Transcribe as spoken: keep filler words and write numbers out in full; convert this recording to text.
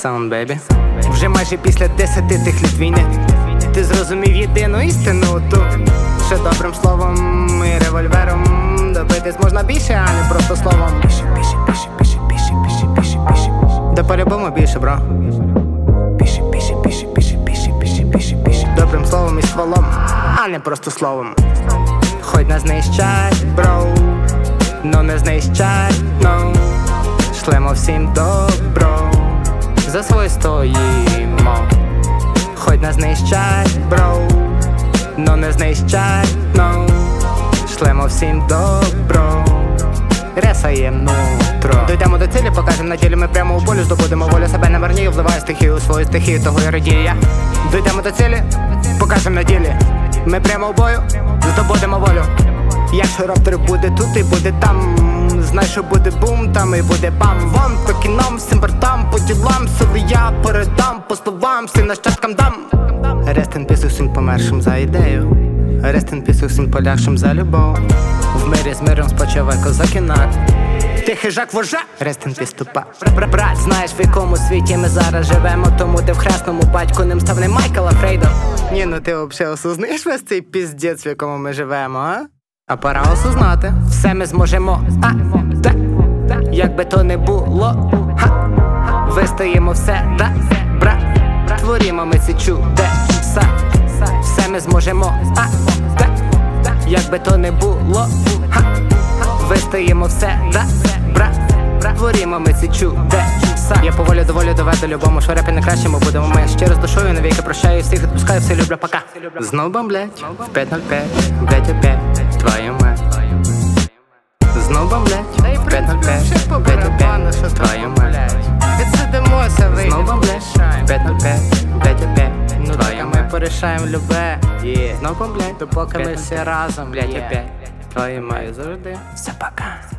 Sound, baby. Вже майже після десяти тих літ війни ти зрозумів єдину істину ту, що добрим словом і револьвером добитись можна більше, а не просто словом. Більше, більше, більше, більше, більше, більше, більше, більше. Да по-любому більше, бро. Більше, більше, більше, більше, більше, більше, більше, більше. Добрим словом і стволом, а не просто словом. Хоть нас знищать, бро, но не знищать, но шлемо всім добро, за своє стоїмо. Хоть нас знищать, бро, но не знищать, но шлемо всім добро, ресаєм нутро. Дойдемо до цілі, покажем на ділі, ми прямо у полі здобудемо волю себе на верні, вливає стихію у свою стихію, того я радію я. Дойдемо до цілі, покажем на ділі, ми прямо у бою здобудемо волю. Якщо раптор буде тут і буде там, знай, що буде бум, там і буде бам. Вам по кінам, всім бортам, по ділам, сили я передам, по словам, всім нащадкам дам. Rest in peace усім помершим за ідею, Rest in peace усім полягшим за любов. В мирі з миром спочивай козак і над. Ти хижак вожа, Rest in peace тупа. Брат, знаєш, в якому світі ми зараз живемо, тому де в хресному батьку ним став не Майкл, а Фрейдо. Ні, ну ти взагалі осознаєш весь цей піздець, в якому ми живемо, а? А пора осознати, все ми зможемо, а, да, як би то не було, ха, вистоїмо все, да, бра, творімо ми ці чудеса, все ми зможемо, а, да, як би то не було, ха, вистоїмо все, да, бра, творімо ми ці чудеса. Я поволі доволі доведу любому, що репі не краще ми будемо ми. Щиро з душою навіки прощаю всіх, відпускаю, все люблю, пока. Знов бомблять, в п'ять нуль п'ять, блять опять, твою мать. Знов бомблять, в п'ять нуль п'ять, блять опять, твою мать. Відсидимося, вийдемо. Знов бомблять, в п'ять нуль п'ять, блять опять, твою мать. Ми порішаємо любе, знов бомблять, допоки ми всі разом, блять опять, твою мать. Завжди, все пока.